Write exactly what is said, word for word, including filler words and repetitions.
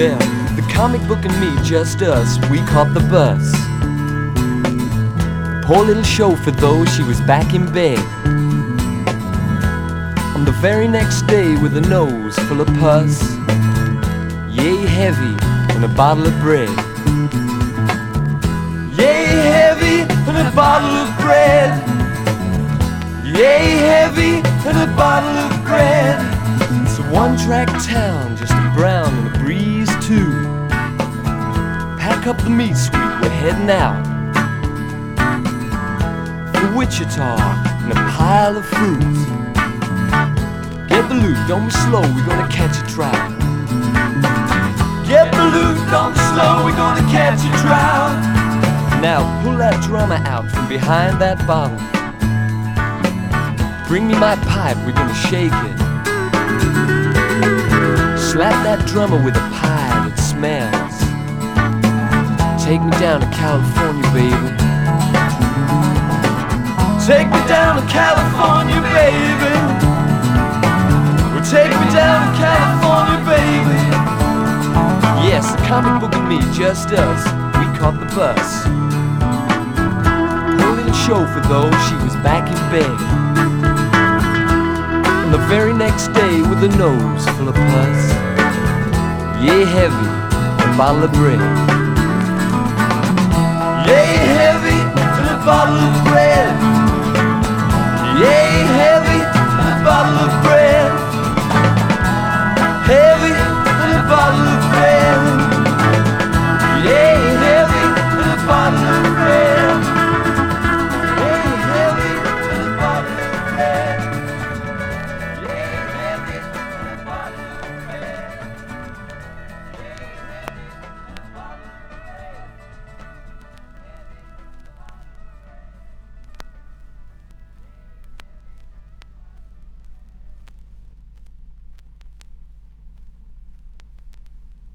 Well, the comic book and me, just us, we caught the bus. Poor little chauffeur though, she was back in bed on the very next day with a nose full of pus, yay heavy and a bottle of bread. Yay heavy and a bottle of bread. Yay heavy and a bottle of bread. It's a one-track town, just a brown and a breeze too. Pack up the meat, sweet, we're heading out for Wichita and a pile of fruit. Get the loot, don't be slow, we're gonna catch a trout. Get the loot, don't be slow, we're gonna catch a trout. Now pull that drummer out from behind that bottle. Bring me my pipe, we're gonna shake it. Slap that drummer with a pie that smells. Take me down to California, baby. Take me down to California, baby. Well, take me down to California, baby. Yes, the comic book and me, just us, we caught the bus. Poor little chauffeur though, she was back in bed on the very next day with a nose full of pus, yay heavy, a bottle of bread. Yay heavy, and a bottle of bread. Yay